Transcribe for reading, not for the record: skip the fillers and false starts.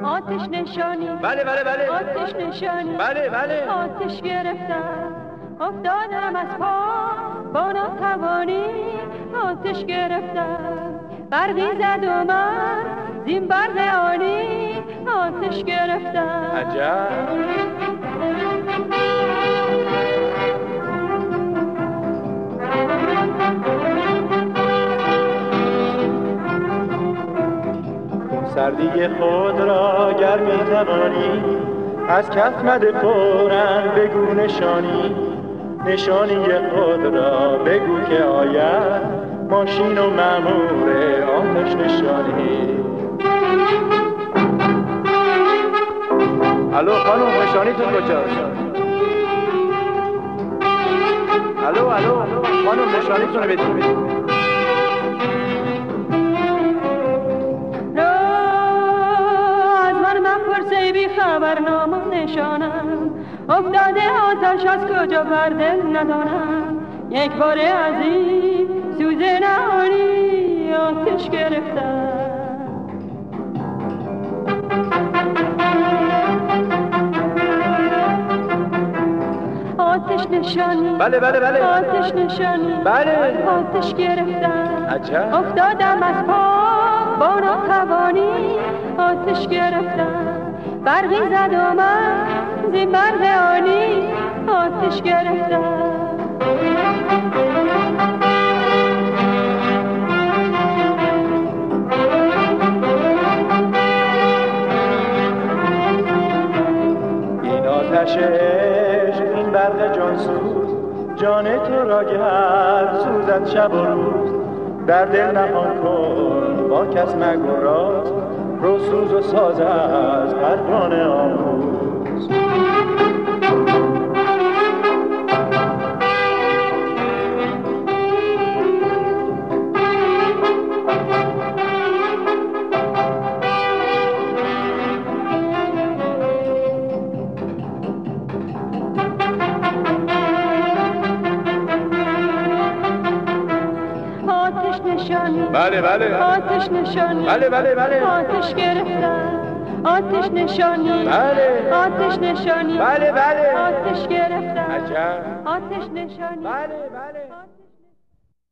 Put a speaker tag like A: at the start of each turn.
A: آتش نشانی.
B: بله بله بله.
A: آتش نشانی.
B: بله بله.
A: آتش گرفتم افتادم از پا با ناتوانی. آتش گرفتم برقی زد و من زین برق آنی. آتش گرفتم.
B: عجب. سردی خود را گر می‌توانی از کف مده فوراً بگو نشانی. نشانی خود را بگو که آید ماشین و مأمور آتش نشانی. الو خانم نشانیتون کجاست؟ الو خانم نشانیتون رو بدید.
A: بی خبر نام و نشانم افتاده آتش از کجا بر دل ندانم. یک بار از این سوز نهانی آتش گرفتم. آتش نشانی.
B: بله بله بله.
A: آتش نشانی.
B: بله.
A: آتش گرفتم.
B: عجب.
A: افتادم از پا با ناتوانی. آتش گرفتم برقی زد و من زین برق آنی. آتش گرفتم.
B: این آتش عشق این برق جانسوز جان تو را گر سوزد شب و روز. در دل نهان کن با کس مگو راز رو سوز و ساز از پروانه آموز. بله بله.
A: آتش نشانی.
B: بله بله بله.
A: آتش گرفتم. آتش نشانی.
B: بله.
A: آتش نشانی.
B: بله بله.
A: آتش گرفتم.
B: عجب.
A: آتش نشانی.
B: بله بله.